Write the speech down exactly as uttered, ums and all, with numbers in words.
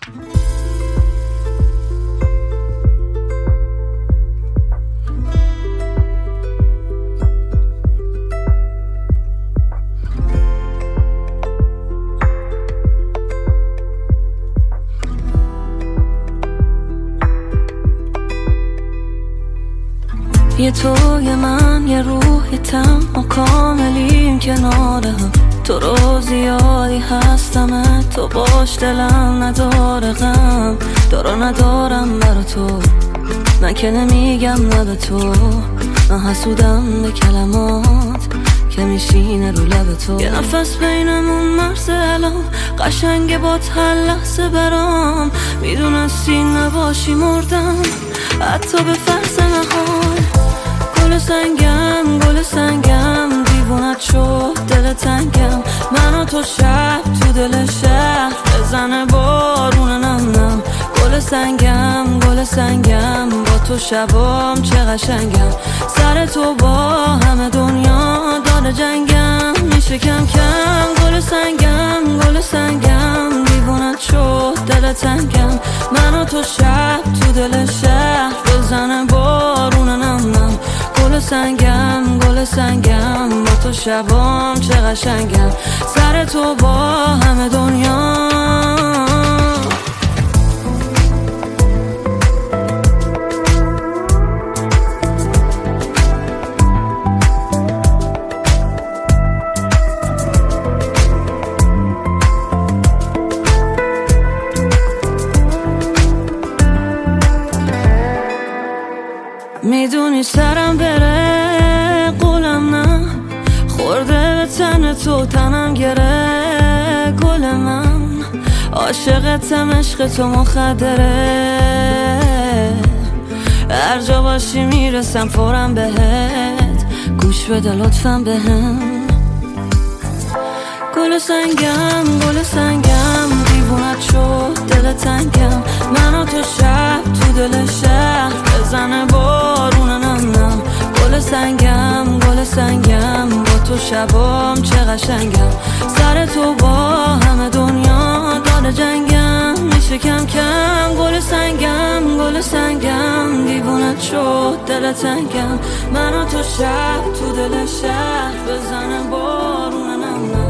یه تو یه من یه روح یه تم ما کاملیم کنار هم تو رو زیادی هستم تو باش دلم نداره غم دارا ندارم برا تو من که نمیگم نه به تو من حسودم به کلمات که میشینه رو لب تو یه نفس بینمون مرز الان قشنگه با هر لحظه برام میدونستی نباشی مردم حتی به فرض نهار گل سنگم گل سنگم دیوونت شد دل تنگم من و تو شب تو دل شهر بزنه بارون نم نم گل سنگم گل سنگم با تو شبام چه قشنگم سر تو با همه دنیا داره جنگم میشه کم کم گل سنگم گل سنگم دیوونت شد دل تنگم من و تو شب تو دل شهر بزنه بارون نم نم گل سنگم گل سنگم با تو شبام چه قشنگم سر تو با همه دنیا میدونی سرم بره قولم نه خورده به تن تو تنم گره گل من عاشقتم عشق تو مخدره هر جا باشی میرسم فورم بهت گوش بده لطفا بهم گل سنگم گل سنگم دیوونت شد دل تنگم من و تو شب تو دل شهر بزنه بارون نم نم گل سنگم گل سنگم با تو شبام چه قشنگم سر تو با همه دنیا داره جنگم میشه کم کم گل سنگم گل سنگم دیوونت شد دل تنگم من و تو شب تو دل شهر بزنه بارون نم نم